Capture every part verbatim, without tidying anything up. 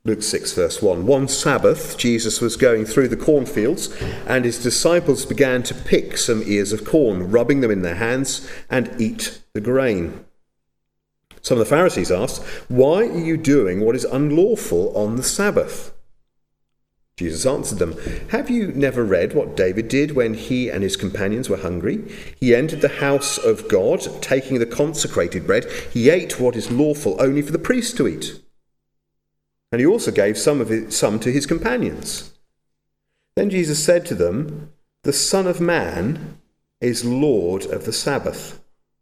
Luke six, verse one. One Sabbath, Jesus was going through the cornfields, and his disciples began to pick some ears of corn, rubbing them in their hands, and eat the grain. Some of the Pharisees asked, "Why are you doing what is unlawful on the Sabbath?" Jesus answered them, "Have you never read what David did when he and his companions were hungry? He entered the house of God, taking the consecrated bread. He ate what is lawful only for the priest to eat. And he also gave some of it, some to his companions." Then Jesus said to them, "The Son of Man is Lord of the Sabbath."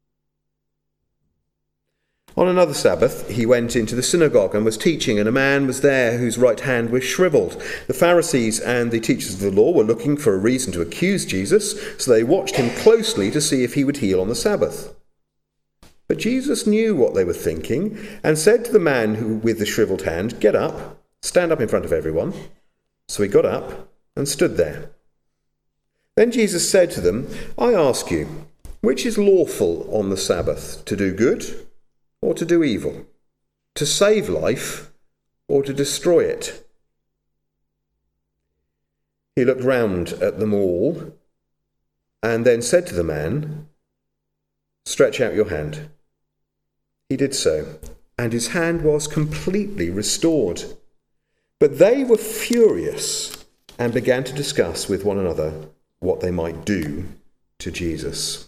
On another Sabbath, he went into the synagogue and was teaching, and a man was there whose right hand was shriveled. The Pharisees and the teachers of the law were looking for a reason to accuse Jesus, so they watched him closely to see if he would heal on the Sabbath. But Jesus knew what they were thinking and said to the man who, with the shriveled hand, "Get up, stand up in front of everyone." So he got up and stood there. Then Jesus said to them, "I ask you, which is lawful on the Sabbath, to do good or to do evil, to save life or to destroy it?" He looked round at them all and then said to the man, "Stretch out your hand." He did so, and his hand was completely restored. But they were furious and began to discuss with one another what they might do to Jesus.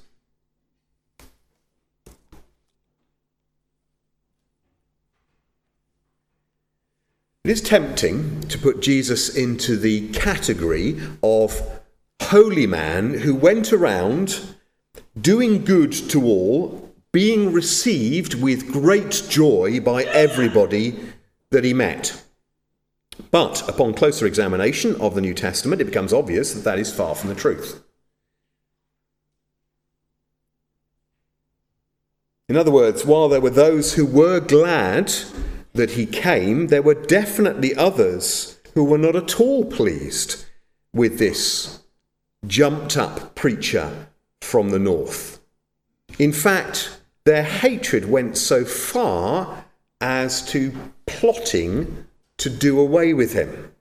It is tempting to put Jesus into the category of holy man who went around doing good to all, being received with great joy by everybody that he met. But upon closer examination of the New Testament, it becomes obvious that that is far from the truth. In other words, while there were those who were glad that he came, there were definitely others who were not at all pleased with this jumped-up preacher from the north. In fact, their hatred went so far as to plotting to do away with him.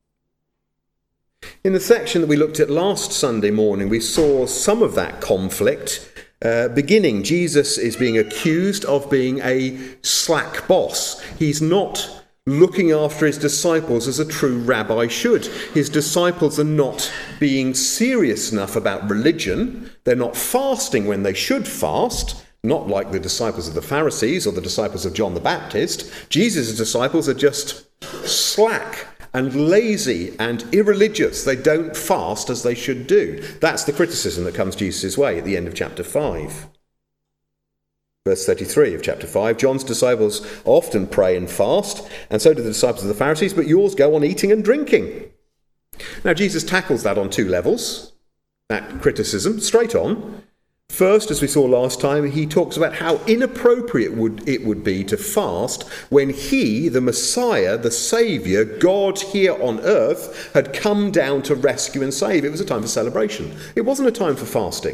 In the section that we looked at last Sunday morning, we saw some of that conflict uh, beginning. Jesus is being accused of being a slack boss. He's not looking after his disciples as a true rabbi should. His disciples are not being serious enough about religion. They're not fasting when they should fast. Not like the disciples of the Pharisees or the disciples of John the Baptist. Jesus' disciples are just slack and lazy and irreligious. They don't fast as they should do. That's the criticism that comes Jesus' way at the end of chapter five. Verse thirty-three of chapter five, John's disciples often pray and fast, and so do the disciples of the Pharisees, but yours go on eating and drinking. Now, Jesus tackles that on two levels, that criticism, straight on. First, as we saw last time, he talks about how inappropriate would it would be to fast when he, the Messiah, the Saviour, God here on earth, had come down to rescue and save. It was a time for celebration. It wasn't a time for fasting.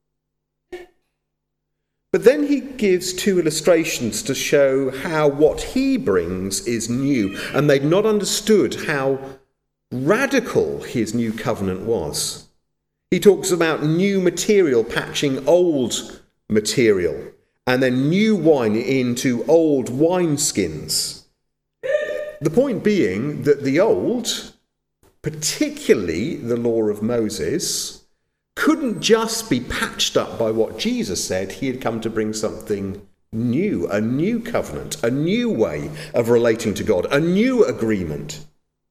But then he gives two illustrations to show how what he brings is new, and they'd not understood how radical his new covenant was. He talks about new material patching old material, and then new wine into old wineskins. The point being that the old, particularly the law of Moses, couldn't just be patched up by what Jesus said. He had come to bring something new, a new covenant, a new way of relating to God, a new agreement.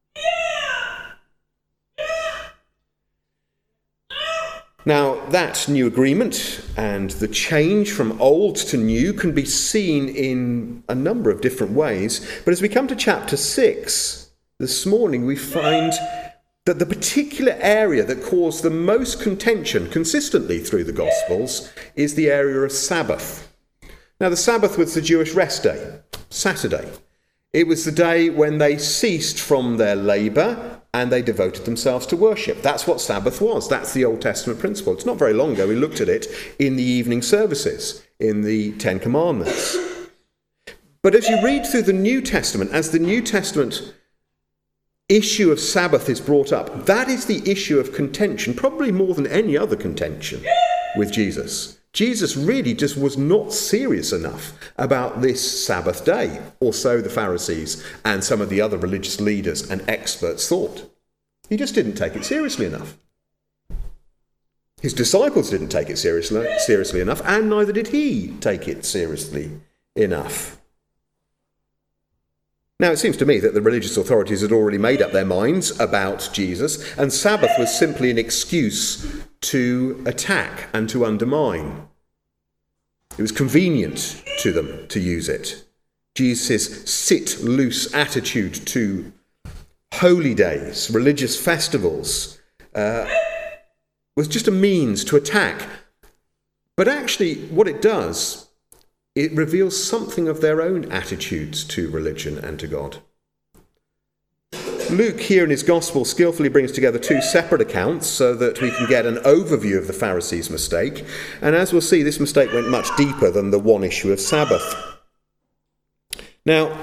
Now, that new agreement and the change from old to new can be seen in a number of different ways. But as we come to chapter six this morning, we find that the particular area that caused the most contention consistently through the Gospels is the area of Sabbath. Now, the Sabbath was the Jewish rest day, Saturday. It was the day when they ceased from their labour and they devoted themselves to worship. That's what Sabbath was. That's the Old Testament principle. It's not very long ago we looked at it in the evening services, in the Ten Commandments. But as you read through the New Testament, as the New Testament issue of Sabbath is brought up, that is the issue of contention, probably more than any other contention with Jesus. Jesus really just was not serious enough about this Sabbath day, or so the Pharisees and some of the other religious leaders and experts thought. He just didn't take it seriously enough. His disciples didn't take it seriously, seriously enough, and neither did he take it seriously enough. Now, it seems to me that the religious authorities had already made up their minds about Jesus, and Sabbath was simply an excuse to attack and to undermine. It was convenient to them to use it. Jesus' sit-loose attitude to holy days, religious festivals, uh, was just a means to attack. But actually, what it does, it reveals something of their own attitudes to religion and to God. Luke here in his Gospel skillfully brings together two separate accounts so that we can get an overview of the Pharisees' mistake. And as we'll see, this mistake went much deeper than the one issue of Sabbath. Now,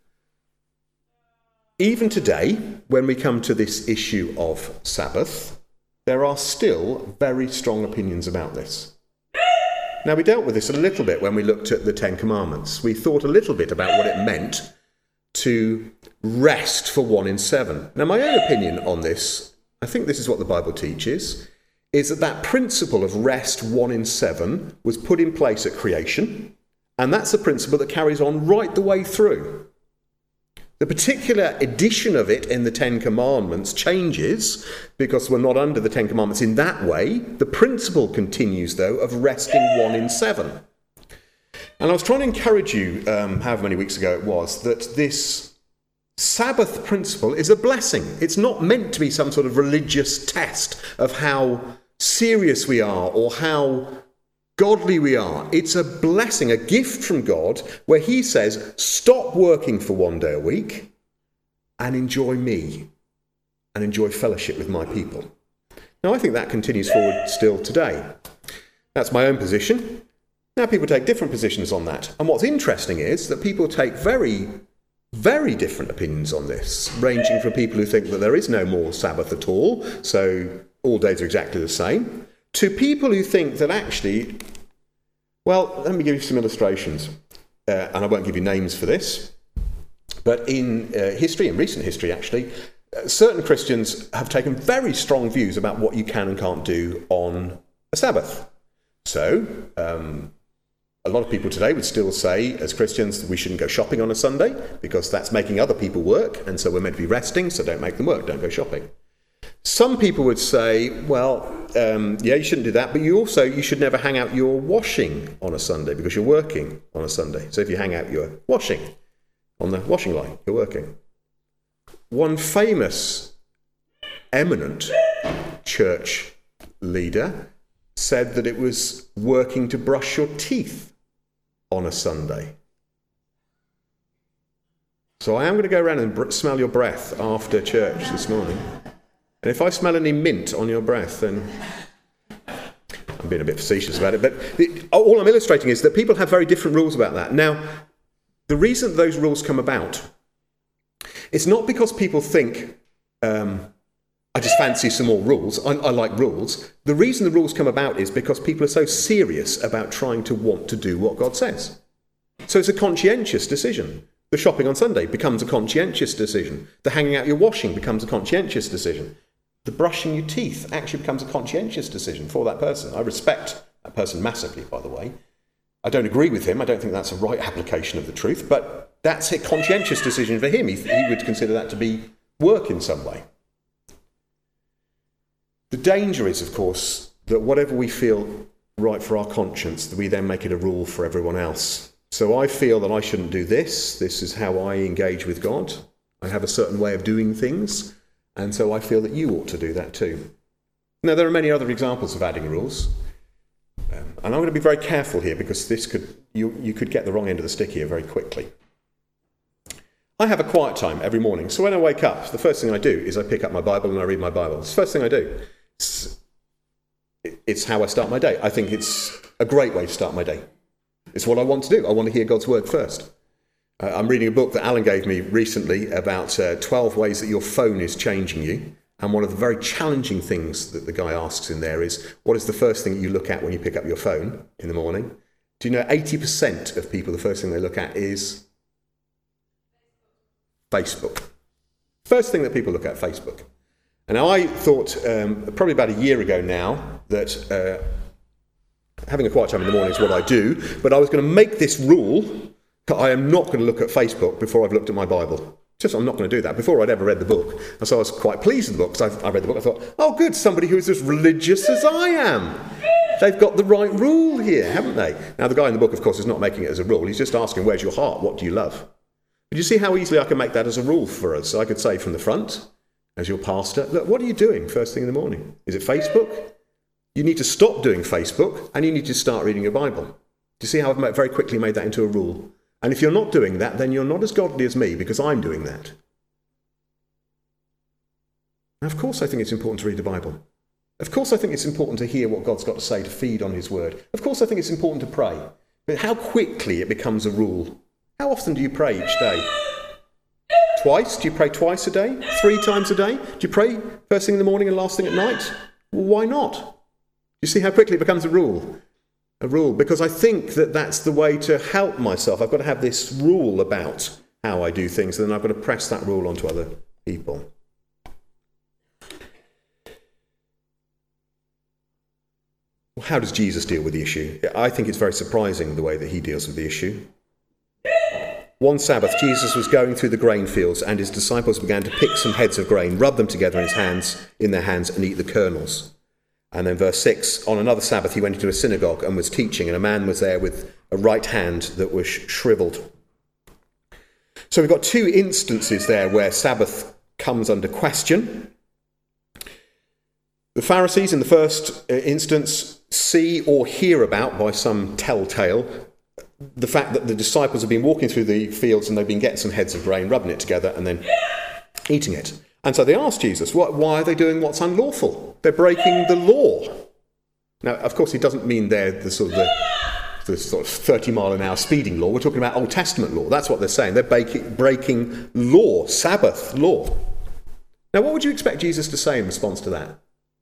even today, when we come to this issue of Sabbath, there are still very strong opinions about this. Now, we dealt with this a little bit when we looked at the Ten Commandments. We thought a little bit about what it meant to rest for one in seven. Now, my own opinion on this, I think this is what the Bible teaches, is that that principle of rest one in seven was put in place at creation, and that's a principle that carries on right the way through. The particular edition of it in the Ten Commandments changes because we're not under the Ten Commandments in that way. The principle continues, though, of resting one in seven. And I was trying to encourage you, um, however many weeks ago it was, that this Sabbath principle is a blessing. It's not meant to be some sort of religious test of how serious we are or how godly we are. It's a blessing, a gift from God, where he says, stop working for one day a week and enjoy me and enjoy fellowship with my people. Now, I think that continues forward still today. That's my own position. Now, people take different positions on that. And what's interesting is that people take very, very different opinions on this, ranging from people who think that there is no more Sabbath at all, so all days are exactly the same, to people who think that actually, well, let me give you some illustrations, uh, and I won't give you names for this, but in uh, history, in recent history actually, uh, certain Christians have taken very strong views about what you can and can't do on a Sabbath. So, um, a lot of people today would still say, as Christians, that we shouldn't go shopping on a Sunday, because that's making other people work, and so we're meant to be resting, so don't make them work, don't go shopping. Some people would say, well, um, yeah, you shouldn't do that, but you also, you should never hang out your washing on a Sunday because you're working on a Sunday. So if you hang out your washing on the washing line, you're working. One famous, eminent church leader said that it was working to brush your teeth on a Sunday. So I am going to go around and br- smell your breath after church this morning. And if I smell any mint on your breath, then I'm being a bit facetious about it. But the, all I'm illustrating is that people have very different rules about that. Now, the reason those rules come about, it's not because people think, um, I just fancy some more rules. I, I like rules. The reason the rules come about is because people are so serious about trying to want to do what God says. So it's a conscientious decision. The shopping on Sunday becomes a conscientious decision. The hanging out your washing becomes a conscientious decision. The brushing your teeth actually becomes a conscientious decision for that person. I respect that person massively, by the way. I don't agree with him. I don't think that's a right application of the truth, but that's a conscientious decision for him. He, he would consider that to be work in some way. The danger is, of course, that whatever we feel right for our conscience, that we then make it a rule for everyone else. So I feel that I shouldn't do this. This is how I engage with God. I have a certain way of doing things, and so I feel that you ought to do that too. Now, there are many other examples of adding rules, um, and I'm going to be very careful here because this could you, you could get the wrong end of the stick here very quickly. I have a quiet time every morning, so when I wake up, the first thing I do is I pick up my Bible and I read my Bible. It's the first thing I do. It's, it's how I start my day. I think it's a great way to start my day. It's what I want to do. I want to hear God's word first. Uh, I'm reading a book that Alan gave me recently about uh, twelve ways that your phone is changing you. And one of the very challenging things that the guy asks in there is, what is the first thing you look at when you pick up your phone in the morning? Do you know eighty percent of people, the first thing they look at is Facebook. First thing that people look at, Facebook. And now I thought, um, probably about a year ago now, that uh, having a quiet time in the morning is what I do, but I was going to make this rule that I am not going to look at Facebook before I've looked at my Bible. Just, I'm not going to do that, before I'd ever read the book. And so I was quite pleased with the book, because I, I read the book, I thought, oh good, somebody who is as religious as I am. They've got the right rule here, haven't they? Now the guy in the book, of course, is not making it as a rule. He's just asking, where's your heart? What do you love? But you see how easily I can make that as a rule for us? I could say from the front, as your pastor, look, what are you doing first thing in the morning? Is it Facebook? You need to stop doing Facebook, and you need to start reading your Bible. Do you see how I've very quickly made that into a rule? And if you're not doing that, then you're not as godly as me, because I'm doing that. Now, of course I think it's important to read the Bible. Of course I think it's important to hear what God's got to say, to feed on his word. Of course I think it's important to pray. But how quickly it becomes a rule. How often do you pray each day? Twice? Do you pray twice a day? Three times a day? Do you pray first thing in the morning and last thing at night? Well, why not? You see how quickly it becomes a rule? A rule. Because I think that that's the way to help myself. I've got to have this rule about how I do things, and then I've got to press that rule onto other people. Well, how does Jesus deal with the issue? I think it's very surprising the way that he deals with the issue. One Sabbath, Jesus was going through the grain fields, and his disciples began to pick some heads of grain, rub them together in his hands, in their hands, and eat the kernels. And then verse six, on another Sabbath he went into a synagogue and was teaching, and a man was there with a right hand that was shriveled. So we've got two instances there where Sabbath comes under question. The Pharisees, in the first instance, see or hear about by some telltale the fact that the disciples have been walking through the fields and they've been getting some heads of grain, rubbing it together and then eating it. And so they ask Jesus, why, why are they doing what's unlawful? They're breaking the law. Now, of course, he doesn't mean they're the sort of the, the sort of thirty mile an hour speeding law. We're talking about Old Testament law. That's what they're saying. They're breaking, breaking law, Sabbath law. Now, what would you expect Jesus to say in response to that?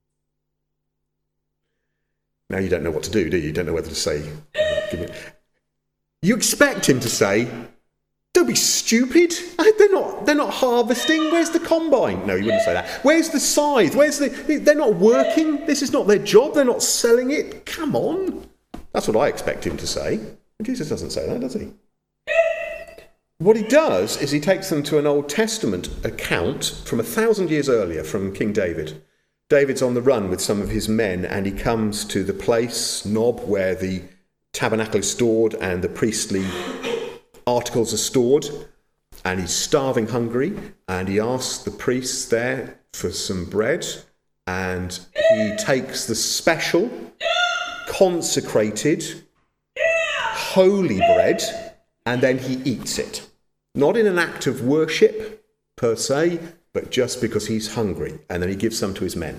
Now, you don't know what to do, do you? You don't know whether to say... Give me, You expect him to say, don't be stupid. They're not, they're not harvesting. Where's the combine? No, he wouldn't say that. Where's the scythe? Where's the... They're not working. This is not their job. They're not selling it. Come on. That's what I expect him to say. But Jesus doesn't say that, does he? What he does is he takes them to an Old Testament account from a thousand years earlier, from King David. David's on the run with some of his men, and he comes to the place, Nob, where the tabernacle is stored and the priestly articles are stored, and he's starving hungry, and he asks the priests there for some bread, and he takes the special, consecrated, holy bread, and then he eats it. Not in an act of worship per se, but just because he's hungry, and then he gives some to his men.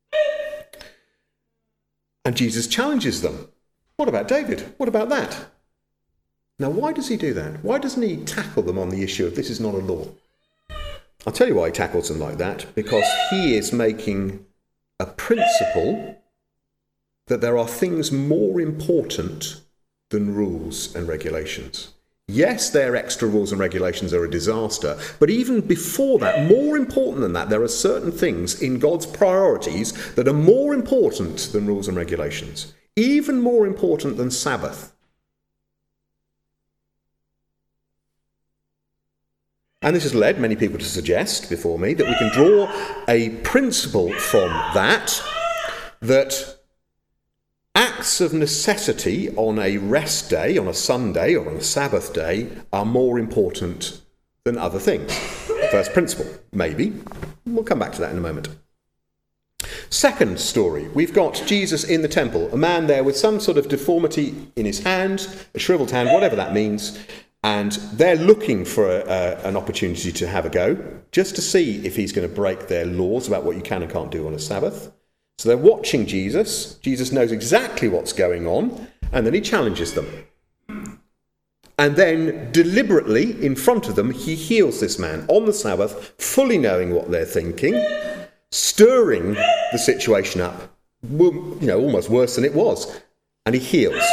And Jesus challenges them. What about David? What about that? Now, why does he do that? Why doesn't he tackle them on the issue of this is not a law? I'll tell you why he tackles them like that. Because he is making a principle that there are things more important than rules and regulations. Yes, their extra rules and regulations are a disaster. But even before that, more important than that, there are certain things in God's priorities that are more important than rules and regulations. Even more important than Sabbath. And this has led many people to suggest before me that we can draw a principle from that, that acts of necessity on a rest day, on a Sunday or on a Sabbath day, are more important than other things. First principle, maybe. We'll come back to that in a moment. Second story, we've got Jesus in the temple, a man there with some sort of deformity in his hand, a shriveled hand, whatever that means, and they're looking for a, a, an opportunity to have a go, just to see if he's going to break their laws about what you can and can't do on a Sabbath. So they're watching Jesus. Jesus knows exactly what's going on, and then he challenges them. And then deliberately, in front of them, he heals this man on the Sabbath, fully knowing what they're thinking, stirring the situation up, you know, almost worse than it was. And he heals.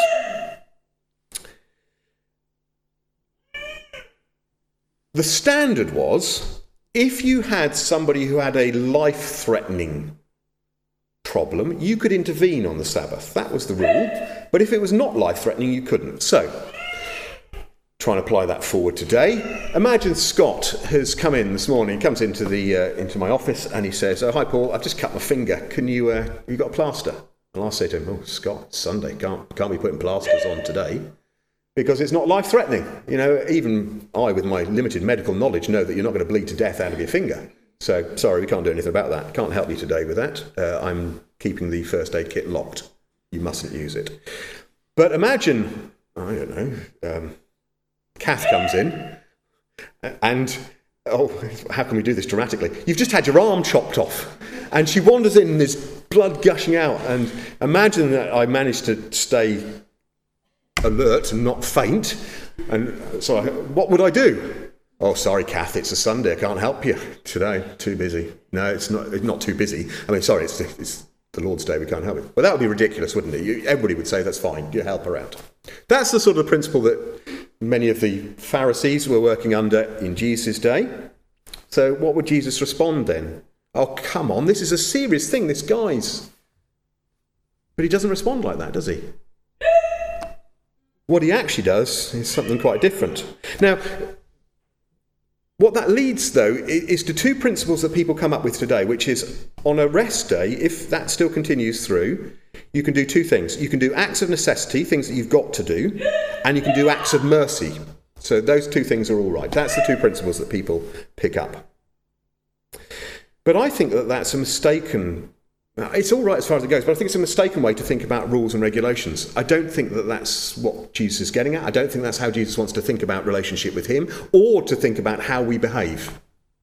The standard was, if you had somebody who had a life-threatening problem, you could intervene on the Sabbath. That was the rule. But if it was not life-threatening, you couldn't. So, try and apply that forward today. Imagine Scott has come in this morning, comes into the uh, into my office, and he says, "Oh, hi Paul, I've just cut my finger. Can you, uh, have you got a plaster?" And I'll say to him, "Oh, Scott, it's Sunday. Can't can't be putting plasters on today because it's not life-threatening. You know, even I, with my limited medical knowledge, know that you're not going to bleed to death out of your finger. So, sorry, we can't do anything about that. Can't help you today with that. Uh, I'm keeping the first aid kit locked. You mustn't use it." But imagine, I don't know, um, Kath comes in, and, oh, how can we do this dramatically? You've just had your arm chopped off, and she wanders in, and there's blood gushing out, and imagine that I managed to stay alert and not faint, and so I, what would I do? "Oh, sorry, Kath, it's a Sunday, I can't help you today, too busy." No, it's not, it's not too busy. I mean, sorry, it's, it's the Lord's Day, we can't help it. Well, that would be ridiculous, wouldn't it? You, everybody would say, that's fine, you help her out. That's the sort of principle that many of the Pharisees were working under in Jesus' day. So what would Jesus respond then? "Oh, come on, this is a serious thing, this guy's..." But he doesn't respond like that, does he? What he actually does is something quite different. Now, what that leads, though, is to two principles that people come up with today, which is, on a rest day, if that still continues through, you can do two things. You can do acts of necessity, things that you've got to do, and you can do acts of mercy. So those two things are all right. That's the two principles that people pick up. But I think that that's a mistaken... It's all right as far as it goes, but I think it's a mistaken way to think about rules and regulations. I don't think that that's what Jesus is getting at. I don't think that's how Jesus wants to think about relationship with him, or to think about how we behave.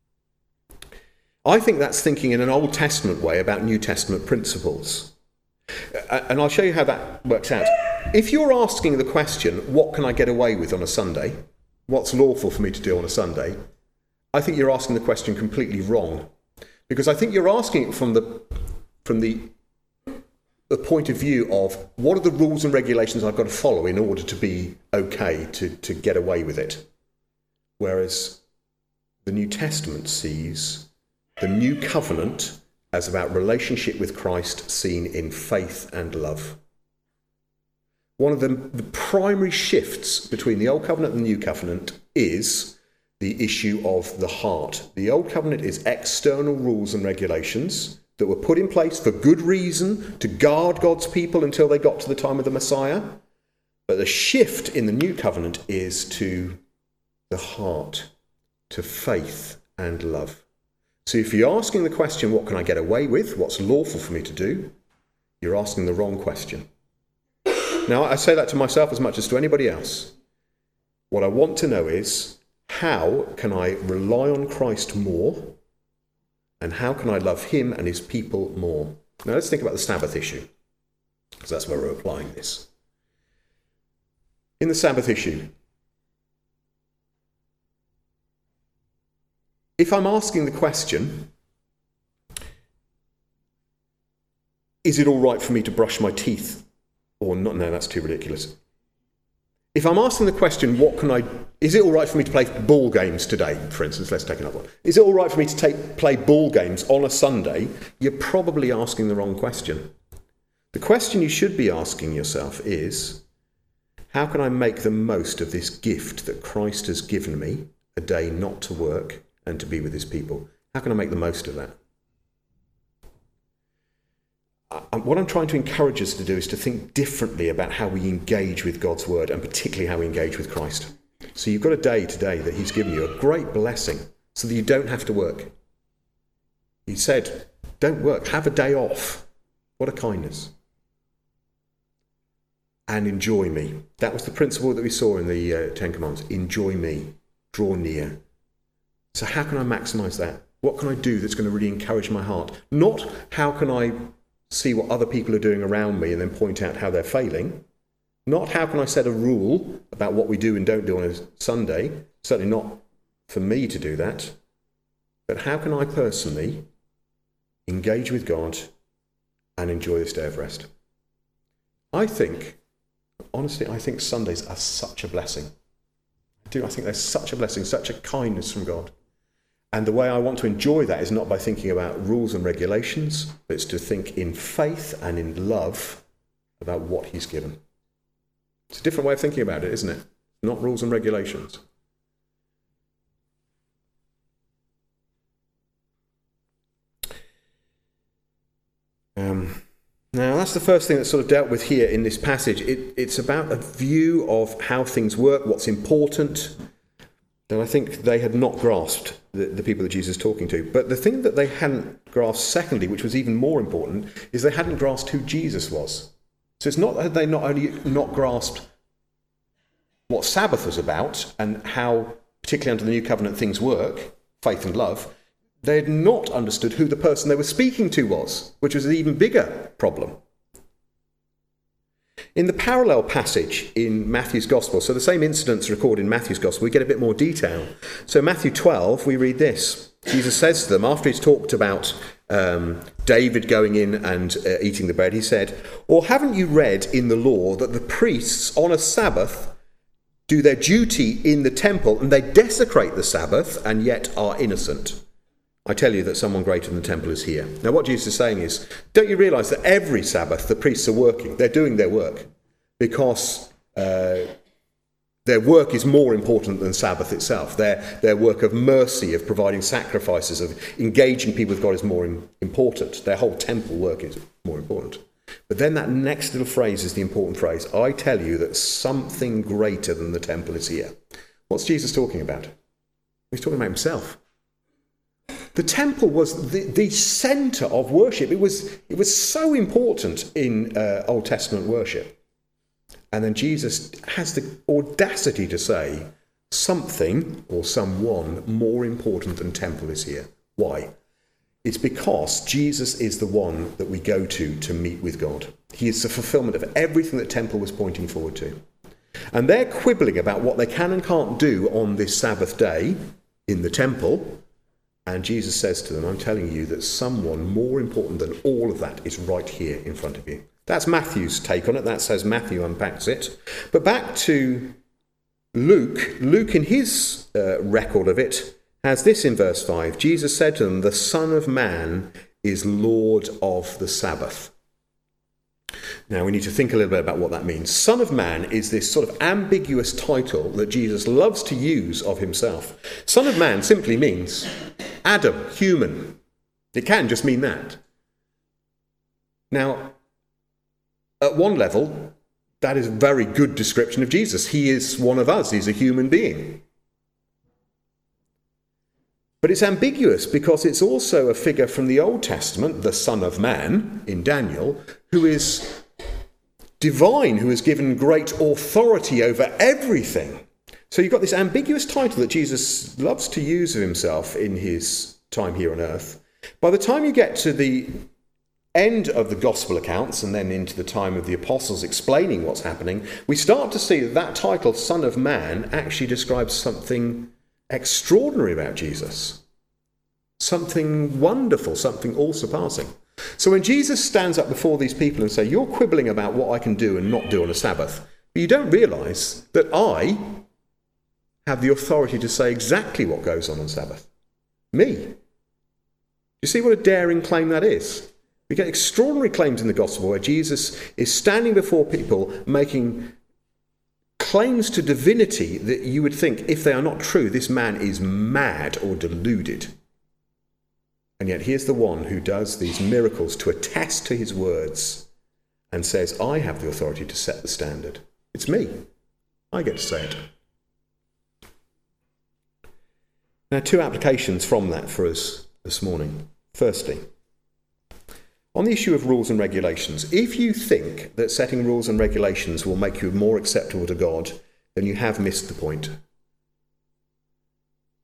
I think that's thinking in an Old Testament way about New Testament principles. And I'll show you how that works out. If you're asking the question, what can I get away with on a Sunday? What's lawful for me to do on a Sunday? I think you're asking the question completely wrong. Because I think you're asking it from the from the, the point of view of, what are the rules and regulations I've got to follow in order to be okay, to, to get away with it? Whereas the New Testament sees the new covenant as about relationship with Christ seen in faith and love. One of the, the primary shifts between the Old Covenant and the New Covenant is the issue of the heart. The Old Covenant is external rules and regulations that were put in place for good reason to guard God's people until they got to the time of the Messiah. But the shift in the New Covenant is to the heart, to faith and love. So if you're asking the question, what can I get away with? What's lawful for me to do? You're asking the wrong question. Now, I say that to myself as much as to anybody else. What I want to know is, how can I rely on Christ more? And how can I love him and his people more? Now let's think about the Sabbath issue, because that's where we're applying this. In the Sabbath issue, if I'm asking the question, is it all right for me to brush my teeth or not? No, that's too ridiculous. If I'm asking the question, what can I, is it all right for me to play ball games today, for instance, let's take another one. Is it all right for me to take, play ball games on a Sunday? You're probably asking the wrong question. The question you should be asking yourself is, how can I make the most of this gift that Christ has given me, a day not to work and to be with his people? How can I make the most of that? What I'm trying to encourage us to do is to think differently about how we engage with God's word, and particularly how we engage with Christ. So you've got a day today that he's given you, a great blessing, so that you don't have to work. He said, don't work, have a day off. What a kindness. And enjoy me. That was the principle that we saw in the uh, Ten Commandments. Enjoy me, draw near. So how can I maximise that? What can I do that's going to really encourage my heart? Not how can I see what other people are doing around me and then point out how they're failing. Not how can I set a rule about what we do and don't do on a Sunday, certainly not for me to do that, but how can I personally engage with God and enjoy this day of rest? I think, honestly, I think Sundays are such a blessing. I do, I think they're such a blessing, such a kindness from God. And the way I want to enjoy that is not by thinking about rules and regulations, but it's to think in faith and in love about what he's given. It's a different way of thinking about it, isn't it? Not rules and regulations. Um, now, that's the first thing that's sort of dealt with here in this passage. It, it's about a view of how things work, what's important. And I think they had not grasped the, the people that Jesus is talking to. But the thing that they hadn't grasped, secondly, which was even more important, is they hadn't grasped who Jesus was. So it's not that they not only not grasped what Sabbath was about and how, particularly under the New Covenant, things work, faith and love. They had not understood who the person they were speaking to was, which was an even bigger problem. In the parallel passage in Matthew's Gospel, so the same incidents recorded in Matthew's Gospel, we get a bit more detail. So Matthew twelve, we read this. Jesus says to them, after he's talked about um, David going in and uh, eating the bread, he said, "Or haven't you read in the law that the priests on a Sabbath do their duty in the temple and they desecrate the Sabbath and yet are innocent? I tell you that someone greater than the temple is here." Now what Jesus is saying is, don't you realise that every Sabbath the priests are working? They're doing their work because uh, their work is more important than Sabbath itself. Their, their work of mercy, of providing sacrifices, of engaging people with God is more in, important. Their whole temple work is more important. But then that next little phrase is the important phrase. I tell you that something greater than the temple is here. What's Jesus talking about? He's talking about himself. The temple was the, the centre of worship. It was, it was so important in uh, Old Testament worship. And then Jesus has the audacity to say something or someone more important than temple is here. Why? It's because Jesus is the one that we go to to meet with God. He is the fulfillment of everything that temple was pointing forward to. And they're quibbling about what they can and can't do on this Sabbath day in the temple. And Jesus says to them, I'm telling you that someone more important than all of that is right here in front of you. That's Matthew's take on it. That's as Matthew unpacks it. But back to Luke. Luke, in his uh, record of it, has this in verse five. Jesus said to them, the Son of Man is Lord of the Sabbath. Now, we need to think a little bit about what that means. Son of Man is this sort of ambiguous title that Jesus loves to use of himself. Son of Man simply means Adam, human. It can just mean that. Now, at one level, that is a very good description of Jesus. He is one of us. He's a human being. But it's ambiguous because it's also a figure from the Old Testament, the Son of Man, in Daniel, who is divine, who is given great authority over everything. So you've got this ambiguous title that Jesus loves to use of himself in his time here on earth. By the time you get to the end of the gospel accounts and then into the time of the apostles explaining what's happening, we start to see that that title, Son of Man, actually describes something extraordinary about Jesus. Something wonderful, something all-surpassing. So when Jesus stands up before these people and says, you're quibbling about what I can do and not do on a Sabbath, but you don't realise that I have the authority to say exactly what goes on on Sabbath. Me. You see what a daring claim that is? We get extraordinary claims in the gospel where Jesus is standing before people making claims to divinity that you would think, if they are not true, this man is mad or deluded. And yet here's the one who does these miracles to attest to his words and says, I have the authority to set the standard. It's me. I get to say it. Now, two applications from that for us this morning. Firstly, on the issue of rules and regulations, if you think that setting rules and regulations will make you more acceptable to God, then you have missed the point.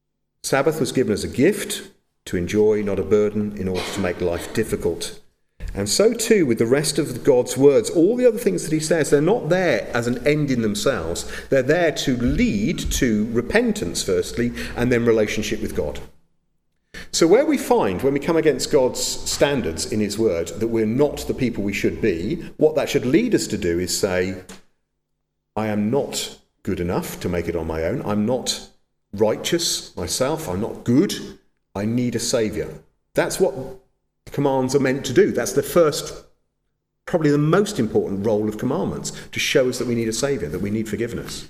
Sabbath was given as a gift to enjoy, not a burden, in order to make life difficult. And so too with the rest of God's words. All the other things that he says, they're not there as an end in themselves. They're there to lead to repentance, firstly, and then relationship with God. So where we find, when we come against God's standards in his word, that we're not the people we should be, what that should lead us to do is say, I am not good enough to make it on my own. I'm not righteous myself. I'm not good. I need a saviour. That's what commands are meant to do. That's the first, probably the most important role of commandments, to show us that we need a saviour, that we need forgiveness.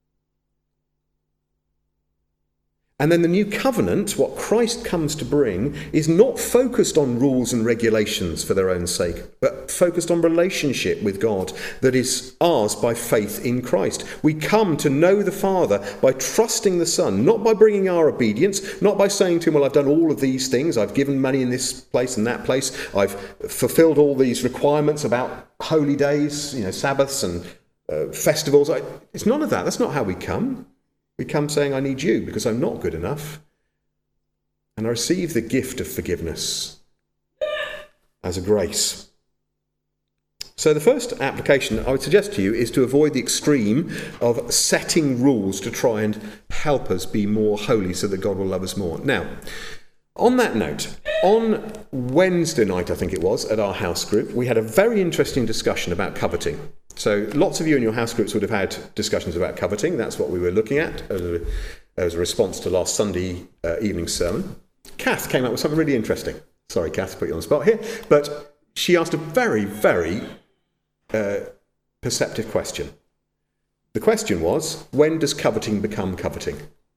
And then the new covenant, what Christ comes to bring, is not focused on rules and regulations for their own sake, but focused on relationship with God that is ours by faith in Christ. We come to know the Father by trusting the Son, not by bringing our obedience, not by saying to him, well, I've done all of these things, I've given money in this place and that place, I've fulfilled all these requirements about holy days, you know, Sabbaths and uh, festivals. It's none of that. That's not how we come. We come saying, I need you because I'm not good enough. And I receive the gift of forgiveness as a grace. So the first application I would suggest to you is to avoid the extreme of setting rules to try and help us be more holy so that God will love us more. Now, on that note, on Wednesday night, I think it was, at our house group, we had a very interesting discussion about coveting. So lots of you in your house groups would have had discussions about coveting. That's what we were looking at as a, as a response to last Sunday uh, evening's sermon. Kath came up with something really interesting. Sorry, Kath, to put you on the spot here. But she asked a very, very uh, perceptive question. The question was, when does coveting become coveting?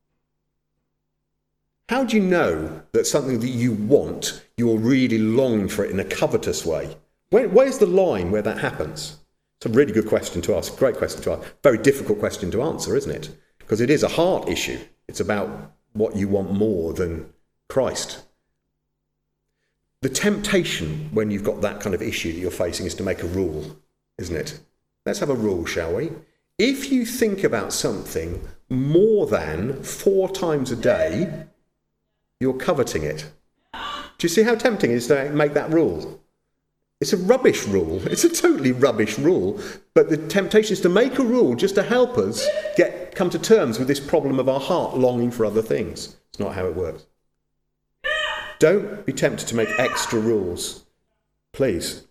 How do you know that something that you want, you're really longing for it in a covetous way? Where, where's the line where that happens? It's a really good question to ask, great question to ask. Very difficult question to answer, isn't it? Because it is a heart issue. It's about what you want more than Christ. The temptation when you've got that kind of issue that you're facing is to make a rule, isn't it? Let's have a rule, shall we? If you think about something more than four times a day, you're coveting it. Do you see how tempting it is to make that rule? It's a rubbish rule. It's a totally rubbish rule. But the temptation is to make a rule just to help us get come to terms with this problem of our heart longing for other things. It's not how it works. Don't be tempted to make extra rules. Please.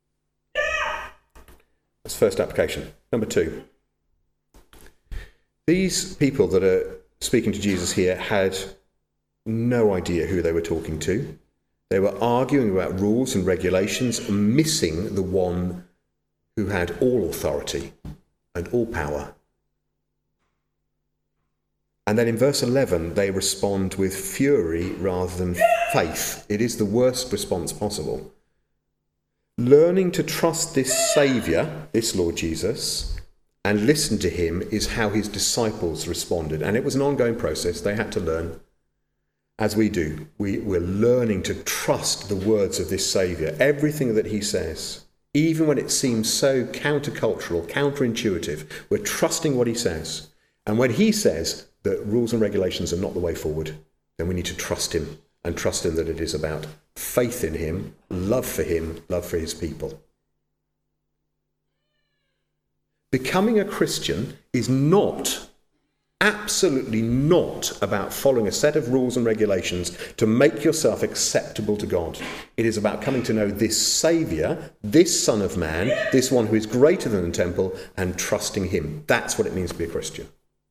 That's first application. Number two. These people that are speaking to Jesus here had no idea who they were talking to. They were arguing about rules and regulations, missing the one who had all authority and all power. And then in verse eleven, they respond with fury rather than faith. It is the worst response possible. Learning to trust this Saviour, this Lord Jesus, and listen to him is how his disciples responded. And it was an ongoing process. They had to learn. As we do, we, we're learning to trust the words of this Saviour, everything that he says, even when it seems so countercultural, counterintuitive, we're trusting what he says. And when he says that rules and regulations are not the way forward, then we need to trust him and trust him that it is about faith in him, love for him, love for his people. Becoming a Christian is not absolutely not about following a set of rules and regulations to make yourself acceptable to God. It is about coming to know this Saviour, this Son of Man, this one who is greater than the temple, and trusting him. That's what it means to be a Christian.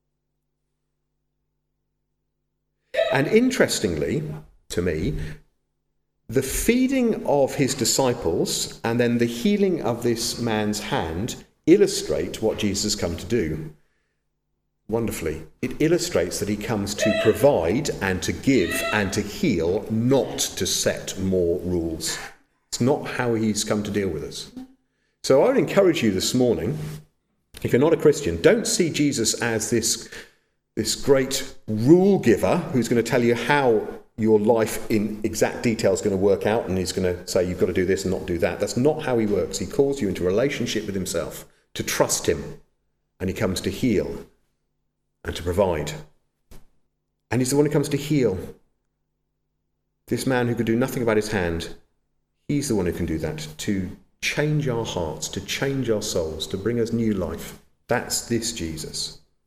And interestingly, to me, the feeding of his disciples and then the healing of this man's hand illustrate what Jesus has come to do. Wonderfully, it illustrates that he comes to provide and to give and to heal, not to set more rules. It's not how he's come to deal with us. So I would encourage you this morning, if you're not a Christian, don't see Jesus as this, this great rule giver who's going to tell you how your life in exact detail is going to work out, and he's going to say you've got to do this and not do that. That's not how he works. He calls you into a relationship with himself, to trust him, and he comes to heal and to provide. And he's the one who comes to heal. This man who could do nothing about his hand, He's the one who can do that, to change our hearts, to change our souls, to bring us new life. That's this Jesus.